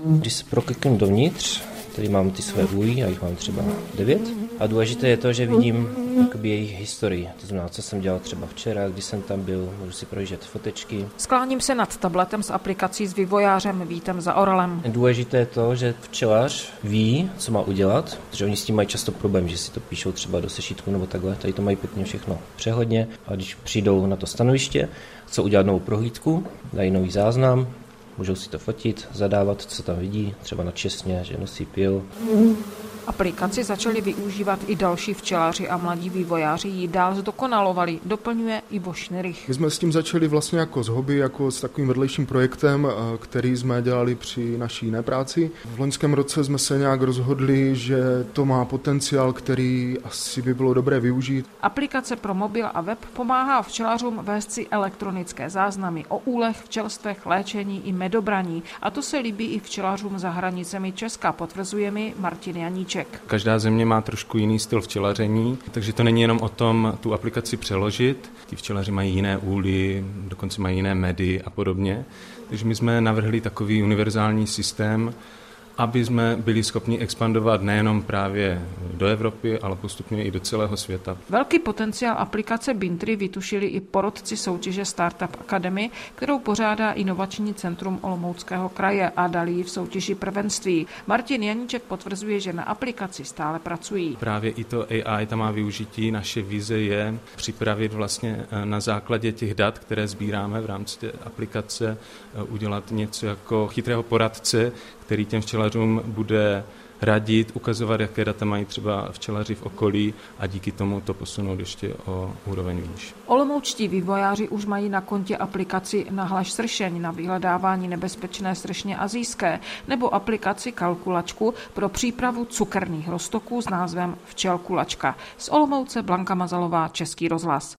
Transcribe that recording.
Když se prokliknu dovnitř, tady mám ty své úly, já jich mám třeba 9. A důležité je to, že vidím jakoby jejich historii. To znamená, co jsem dělal třeba včera, když jsem tam byl, můžu si projíždět fotečky. Skláním se nad tabletem s aplikací s vývojářem Vítem Zaoralem. Důležité je to, že včelař ví, co má udělat, protože oni s tím mají často problém, že si to píšou třeba do sešítku nebo takhle. Tady to mají pěkně všechno přehledně. A když přijdou na to stanoviště, chcou udělat novou prohlídku, dají nový záznam, můžou si to fotit, zadávat, co tam vidí, třeba na česně, že nosí pil. Aplikaci začali využívat i další včelaři a mladí vývojáři ji dál zdokonalovali, doplňuje Ivo Šnerich. My jsme s tím začali vlastně jako z hobby, jako s takovým vedlejším projektem, který jsme dělali při naší jiné práci. V loňském roce jsme se nějak rozhodli, že to má potenciál, který asi by bylo dobré využít. Aplikace pro mobil a web pomáhá včelařům vést si elektronické záznamy o úlech, včelstvech, léčení i medobraní. A to se líbí i včelařům za hranicemi Česka, potvrzuje mi Martin Janíček. Každá země má trošku jiný styl včelaření, takže to není jenom o tom tu aplikaci přeložit. Ti včelaři mají jiné úly, dokonce mají jiné medy a podobně. Takže my jsme navrhli takový univerzální systém, aby jsme byli schopni expandovat nejenom právě do Evropy, ale postupně i do celého světa. Velký potenciál aplikace Bintry vytušili i porotci soutěže Startup Academy, kterou pořádá Inovační centrum Olomouckého kraje a dali ji v soutěži prvenství. Martin Janíček potvrzuje, že na aplikaci stále pracují. Právě i to AI tam má využití. Naše vize je připravit vlastně na základě těch dat, které sbíráme v rámci té aplikace, udělat něco jako chytrého poradce, který těm včelařům bude radit, ukazovat, jaké data mají třeba včelaři v okolí a díky tomu to posunout ještě o úroveň výš. Olomoučtí vývojáři už mají na kontě aplikaci Nahlaš sršeň na vyhledávání nebezpečné sršně asijské nebo aplikaci Kalkulačku pro přípravu cukerných roztoků s názvem Včelkulačka. Z Olomouce Blanka Mazalová, Český rozhlas.